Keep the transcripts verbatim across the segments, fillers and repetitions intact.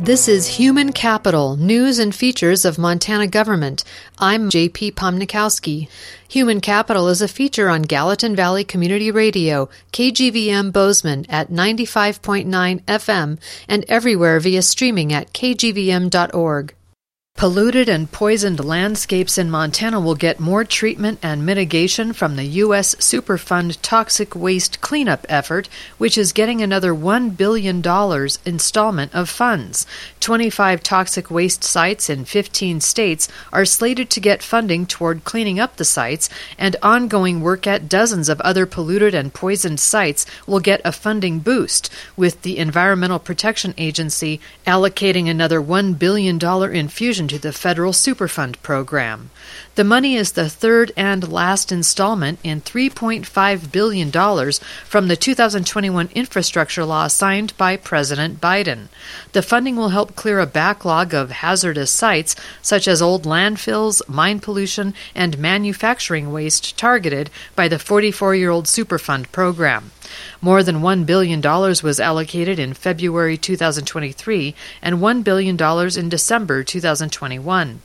This is Human Capital, News and Features of Montana Government. I'm J P Pomnikowski. Human Capital is a feature on Gallatin Valley Community Radio, K G V M Bozeman at ninety-five point nine F M, and everywhere via streaming at k g v m dot org. Polluted and poisoned landscapes in Montana will get more treatment and mitigation from the U S Superfund Toxic Waste Cleanup effort, which is getting another one billion dollars installment of funds. twenty-five toxic waste sites in fifteen states are slated to get funding toward cleaning up the sites, and ongoing work at dozens of other polluted and poisoned sites will get a funding boost, with the Environmental Protection Agency allocating another one billion dollars infusion to the federal Superfund program. The money is the third and last installment in three point five billion dollars from the two thousand twenty-one infrastructure law signed by President Biden. The funding will help clear a backlog of hazardous sites such as old landfills, mine pollution, and manufacturing waste targeted by the forty-four-year-old Superfund program. More than one billion dollars was allocated in February two thousand twenty-three and one billion dollars in December two thousand twenty-one.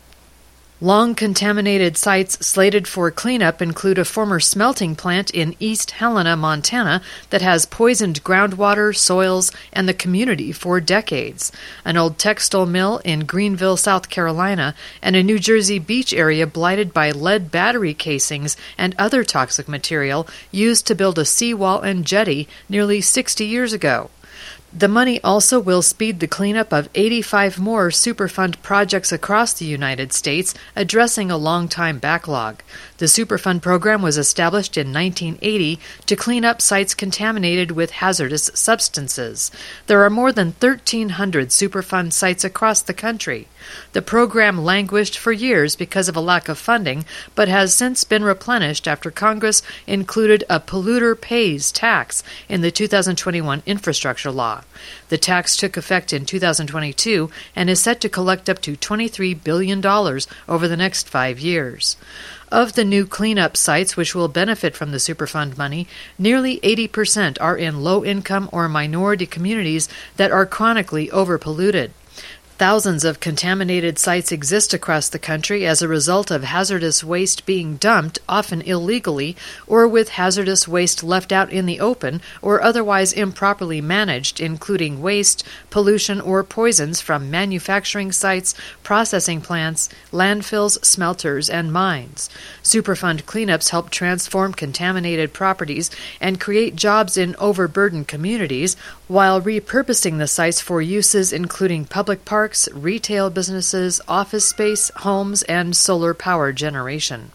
Long-contaminated sites slated for cleanup include a former smelting plant in East Helena, Montana, that has poisoned groundwater, soils, and the community for decades, an old textile mill in Greenville, South Carolina, and a New Jersey beach area blighted by lead battery casings and other toxic material used to build a seawall and jetty nearly sixty years ago. The money also will speed the cleanup of eighty-five more Superfund projects across the United States, addressing a long-time backlog. The Superfund program was established in nineteen eighty to clean up sites contaminated with hazardous substances. There are more than thirteen hundred Superfund sites across the country. The program languished for years because of a lack of funding, but has since been replenished after Congress included a polluter pays tax in the two thousand twenty-one infrastructure law. The tax took effect in two thousand twenty-two and is set to collect up to twenty-three billion dollars over the next five years. Of the new cleanup sites which will benefit from the Superfund money, nearly eighty percent are in low-income or minority communities that are chronically overpolluted. Thousands of contaminated sites exist across the country as a result of hazardous waste being dumped, often illegally, or with hazardous waste left out in the open or otherwise improperly managed, including waste, pollution, or poisons from manufacturing sites, processing plants, landfills, smelters, and mines. Superfund cleanups help transform contaminated properties and create jobs in overburdened communities, while repurposing the sites for uses including public parks, retail businesses, office space, homes, and solar power generation.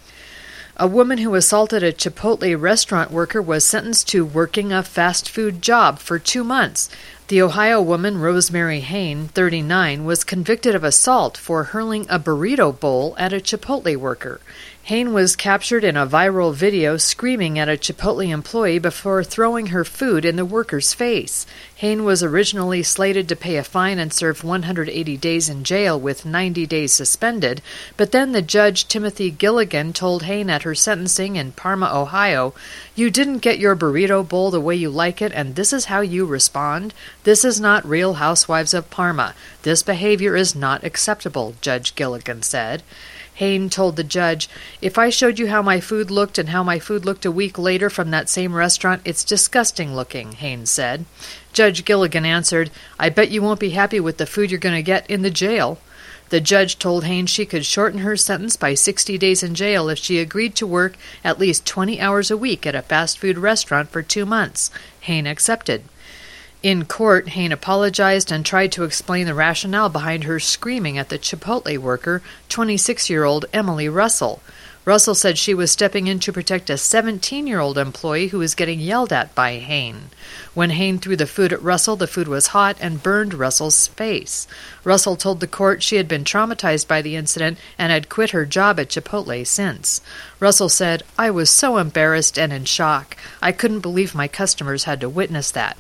A woman who assaulted a Chipotle restaurant worker was sentenced to working a fast food job for two months. The Ohio woman, Rosemary Hain, thirty-nine, was convicted of assault for hurling a burrito bowl at a Chipotle worker. Hain was captured in a viral video screaming at a Chipotle employee before throwing her food in the worker's face. Hain was originally slated to pay a fine and serve one hundred eighty days in jail with ninety days suspended, but then the judge, Timothy Gilligan, told Hain at her sentencing in Parma, Ohio, "You didn't get your burrito bowl the way you like it, and this is how you respond? This is not Real Housewives of Parma. This behavior is not acceptable," Judge Gilligan said. Hain told the judge, "If I showed you how my food looked and how my food looked a week later from that same restaurant, it's disgusting looking," Hain said. Judge Gilligan answered, "I bet you won't be happy with the food you're going to get in the jail." The judge told Hain she could shorten her sentence by sixty days in jail if she agreed to work at least twenty hours a week at a fast food restaurant for two months. Hain accepted. In court, Hain apologized and tried to explain the rationale behind her screaming at the Chipotle worker, twenty-six-year-old Emily Russell. Russell said she was stepping in to protect a seventeen-year-old employee who was getting yelled at by Hain. When Hain threw the food at Russell, the food was hot and burned Russell's face. Russell told the court she had been traumatized by the incident and had quit her job at Chipotle since. Russell said, "I was so embarrassed and in shock. I couldn't believe my customers had to witness that."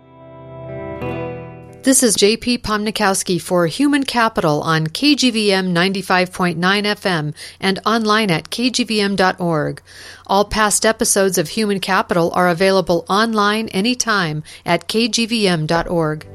This is J P Pomnikowski for Human Capital on K G V M ninety-five point nine F M and online at k g v m dot org. All past episodes of Human Capital are available online anytime at k g v m dot org.